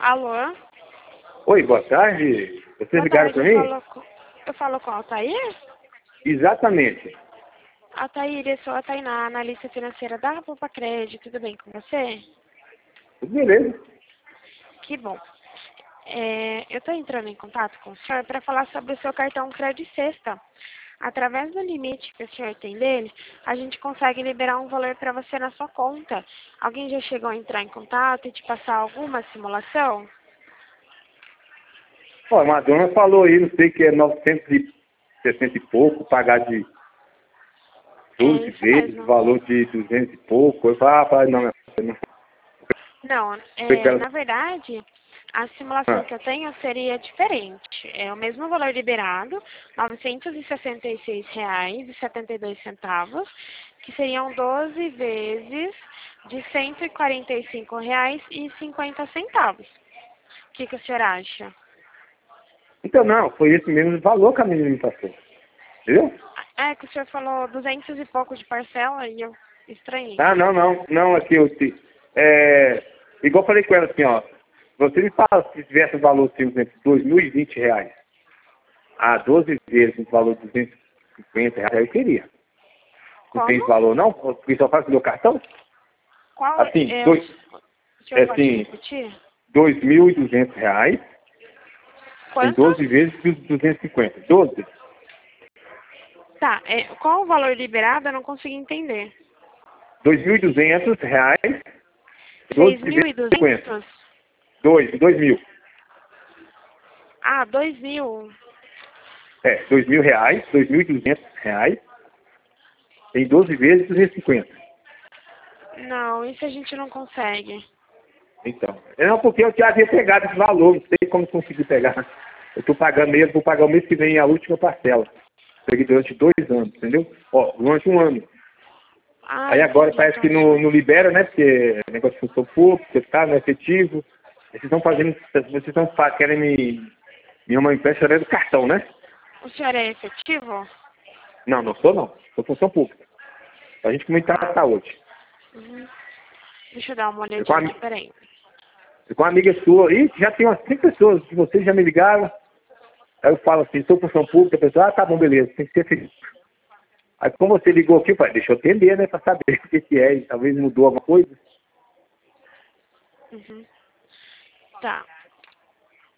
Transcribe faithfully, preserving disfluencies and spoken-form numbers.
Alô? Oi, boa tarde. Vocês Boa ligaram tarde, para eu mim? falo, com, eu falo com a Altair? Exatamente. Altair, eu sou a Tainá, analista financeira da Poupa Crédito, tudo bem com você? Tudo beleza? Que bom. É, eu estou entrando em contato com o senhor para falar sobre o seu cartão Crédito Sexta. Através do limite que o senhor tem dele, a gente consegue liberar um valor para você na sua conta. Alguém já chegou a entrar em contato e te passar alguma simulação? Ó, a Madonna falou aí, não sei que é novecentos e sessenta e pouco, pagar de É doze isso vezes, mesmo. valor de duzentos e pouco. Eu falei, ah, pai, não, não Não, foi é, pela... na verdade, a simulação Ah, que eu tenho seria diferente. É o mesmo valor liberado, novecentos e sessenta e seis reais e setenta e dois centavos, que seriam doze vezes de cento e quarenta e cinco reais e cinquenta centavos. O que, que o senhor acha? então, não, foi esse mesmo valor que a menina me passou. Entendeu? É que o senhor falou duzentos e pouco de parcela e eu estranhei. Ah, não, não, não, aqui eu te... É, igual eu falei com ela assim, ó, você me fala se tivesse o valor, por exemplo, dois mil e vinte reais, a doze vezes o valor de duzentos e cinquenta reais, eu queria. Não tem esse Como? valor não? Porque só faz o meu cartão? Qual Assim, é o... dois, O senhor é pode assim, repetir? dois mil e duzentos reais em Quanto? doze vezes de duzentos e cinquenta. doze. Tá, é, qual o valor liberado? Eu não consegui entender. dois mil e duzentos reais, doze Seis mil vezes e cinquenta. duzentos? dois, dois mil. Ah, dois mil. É, dois mil reais, dois mil e duzentos reais em doze vezes duzentos e cinquenta. Não, isso a gente não consegue. Então, é não porque eu já havia pegado esse valor, não sei como consegui pegar. Eu estou pagando mesmo, vou pagar o mês que vem a última parcela. Peguei durante dois anos, entendeu? Ó, durante um ano. Ah, Aí agora entendi, parece que não, entendi. não libera, né? Porque é negócio de função pública, tá, não é efetivo. Vocês estão fazendo, vocês estão fa- querem me, me uma empresta do cartão, né? O senhor é efetivo? Não, não sou não. Sou função pública. A gente comentar Ah, a saúde. uhum. Deixa eu dar uma Eu com, olhadinha a, aqui, peraí. eu com uma amiga sua aí, já tem umas cinco pessoas que vocês já me ligaram. Aí eu falo assim, sou função pública, a pessoa, ah, tá bom, beleza, tem que ser efetivo. Aí como você ligou aqui, eu falei, deixa eu atender, né, pra saber o que, que é, e talvez mudou alguma coisa. Uhum. Tá.